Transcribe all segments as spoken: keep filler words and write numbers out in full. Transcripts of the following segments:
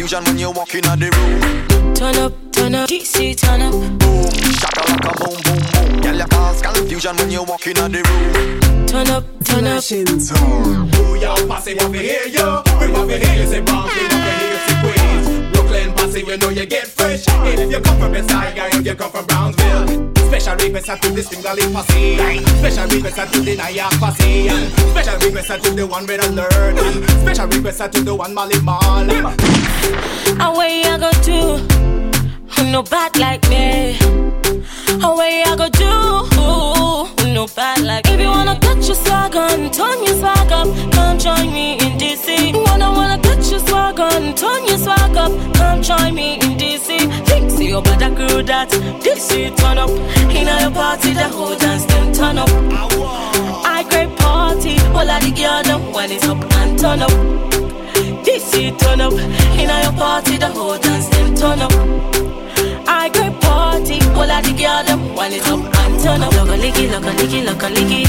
confusion when you walk in the room. Turn up, turn up, D C turn up. Boom, shaka like a boom, boom, boom. Girl, you cause confusion when you walk in the room. Turn up, turn up. Oh, y'all pass it, want to hear you. We want to hear you say bounce, we want to hear you say Queens. Brooklyn pass it, you know you get fresh. If you come from Bed-Stuy, guy, if you come from Brownsville. Special request to this thing that is passy. Special request to the Naya passy. Special request to the one with a nerd. Special request to the one Mali Mal. Away I go do, no bad like me. Away I go do, no bad like me. If you wanna get your swag on, turn your swag up, come join me in D C. Wanna wanna get your swag on, turn your swag up, come join me in D C. Think see your bad crew that D C turn up. In a party the whole dance them turn up. I great party, all of the girls them when it's up and turn up. D C turn up, in a party the whole dance them turn up. I great party, all of the girls them when it's up and turn up. Look a licky, look a licky, look a licky.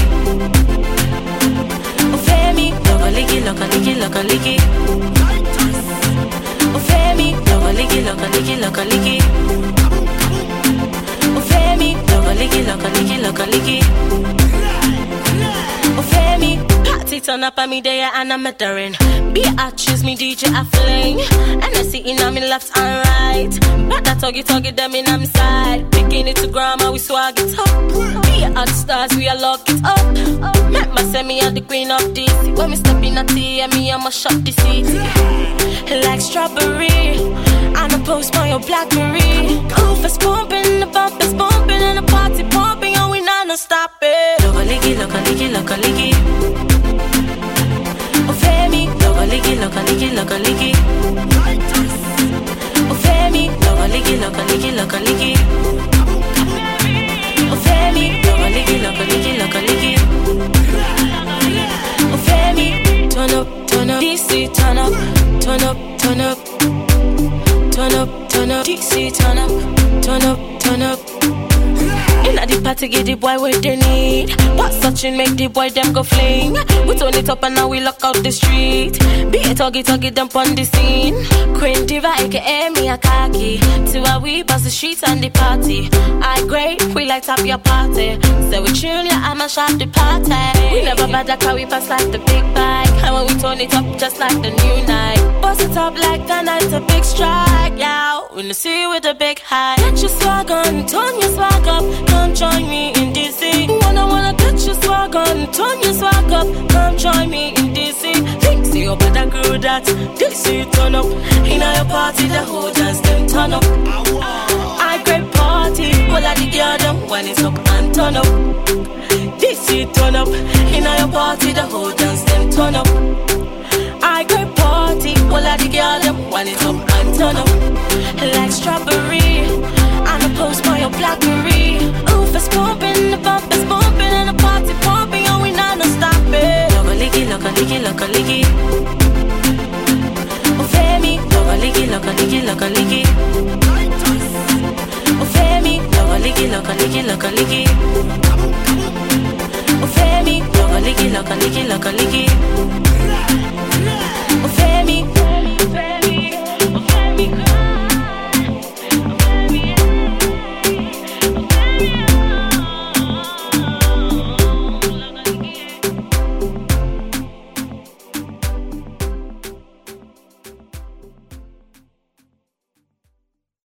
Femi, look a licky, look a licky, look a licky. Femi, look a licky, look a licky, look a licky. Femi, look a licky, look a licky, look a licky. Femi, party turn up on me there and I'm muttering. Be a choose me D J a fling. And I see in on me left and right. But that tuggy tuggy them in on me side. Picking it to grandma, we swag it up. Be a hot stars, we a lock it up. Remember say me and the queen of D C. When me step in a tea and me I'ma shop the city. Like strawberry, and I post my your Blackberry. Oof is pumping, the bump is bumping, and the party pumping, and we not no stop it. Look a licky, look a licky, look a licky. Oh Femi, look a licky, look a licky, look a licky. Oh Femi, look a licky, look a licky, look a licky. Oh Femi, look a licky, look a licky, look a licky. Oh Femi, turn up, turn up, D C turn up. Turn up, turn up, turn up, turn up, D C turn up, turn up, turn up. Inna the party get the boy what they need. Pass touching make the boy them go fling. We turn it up and now we lock out the street. Be a tuggy tuggy them on the scene. Queen Diva aka me a khaki. To a we pass the streets and the party. I great, we light up your party. So we tune ya, I'ma shop the party. We never bad that car, we pass like the big bike. And when we turn it up just like the new night. Bust it up like the night, a big strike, yeah. When you see with a big high. Get your swag on, turn your swag up. Come join me in D C. Wanna wanna get your swag on, turn your swag up. Come join me in D C. Think see your better crew that D C turn up. In a your party the whole dance them turn up. I great party, all of the girls them when it's up and turn up. D C turn up. In a your party the whole dance them turn up. I great party, all of the girls them when it's up and turn up. Like strawberry, and I post my your Blackberry. Oof is pumping, the bump is bumping, and the party pumping, and we not no stop it. Look a licky, look a licky, look a licky. Oh Femi, look a licky, look a licky, look a licky. Oh Femi, look a licky, look a licky, look a licky. Oh Femi, look a licky, look a licky, look a licky.